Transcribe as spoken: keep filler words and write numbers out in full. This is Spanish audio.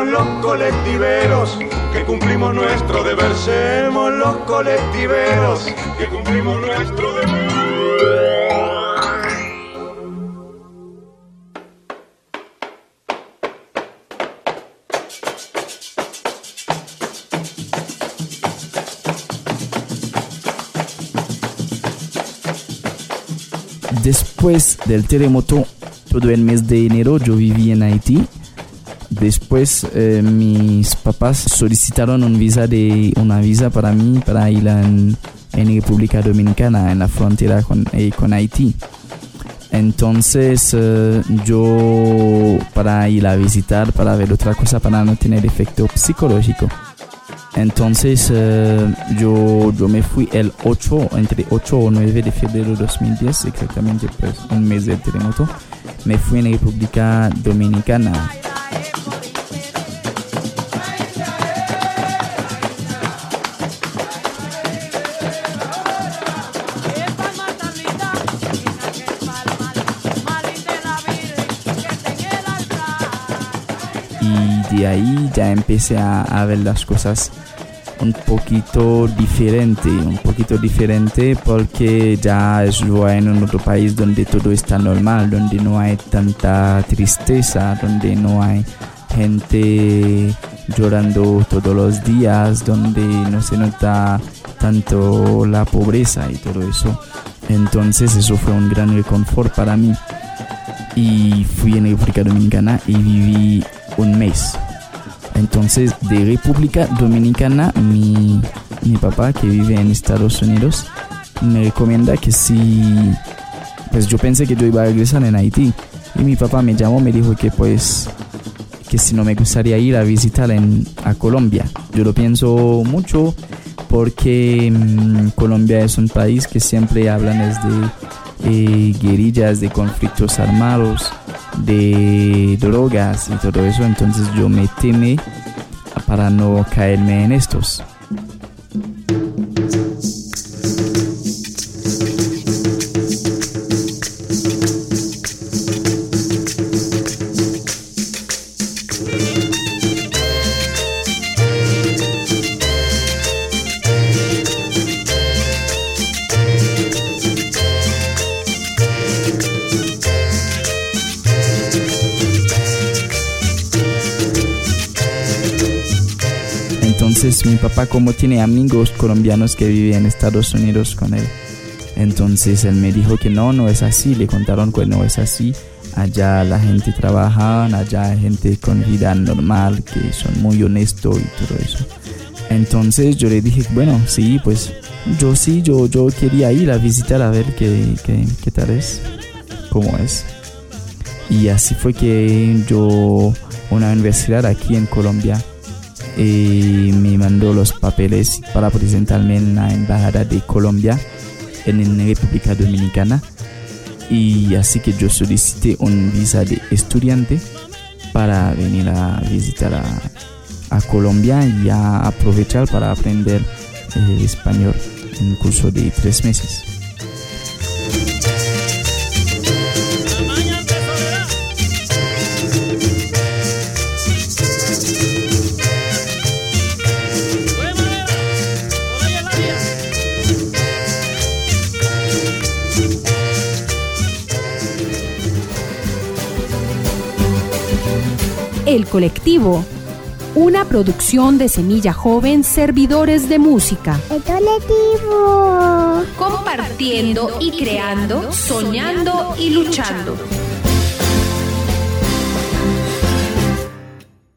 Semos los colectiveros que cumplimos nuestro deber. Semos los colectiveros que cumplimos nuestro deber. Después del terremoto, todo el mes de enero yo viví en Haití. Después eh, mis papás solicitaron un visa de, una visa para mí para ir en, en República Dominicana, en la frontera con, eh, con Haití. Entonces eh, yo para ir a visitar, para ver otra cosa, para no tener efecto psicológico. Entonces eh, yo, yo me fui el ocho, entre ocho o nueve de febrero de dos mil diez, exactamente pues un mes del terremoto. Me fui en República Dominicana. Y de ahí ya empecé a, a ver las cosas un poquito diferente, un poquito diferente porque ya estuve en otro país donde todo está normal, donde no hay tanta tristeza, donde no hay gente llorando todos los días, donde no se nota tanto la pobreza y todo eso. Entonces eso fue un gran reconfort para mí. Y fui en República Dominicana y viví un mes. Entonces, de República Dominicana, mi, mi papá, que vive en Estados Unidos, me recomienda que si... Pues yo pensé que yo iba a regresar en Haití. Y mi papá me llamó, me dijo que pues... que si no me gustaría ir a visitar en, a Colombia. Yo lo pienso mucho porque mmm, Colombia es un país que siempre hablan desde eh, guerrillas, de conflictos armados, de drogas y todo eso. Entonces yo me temí para no caerme en estos. Entonces mi papá, como tiene amigos colombianos que viven en Estados Unidos con él, entonces él me dijo que no, no es así. Le contaron que no es así. Allá la gente trabaja, allá hay gente con vida normal, que son muy honestos y todo eso. Entonces yo le dije, bueno, sí, pues yo sí, yo, yo quería ir a visitar a ver qué, qué, qué tal es, cómo es. Y así fue que yo, una universidad aquí en Colombia, y me mandó los papeles para presentarme en la embajada de Colombia en la República Dominicana, y así que yo solicité un visa de estudiante para venir a visitar a, a Colombia y a aprovechar para aprender eh, español en un curso de tres meses. El Colectivo, una producción de Semilla Joven, servidores de música. El Colectivo. Compartiendo y creando, soñando y luchando.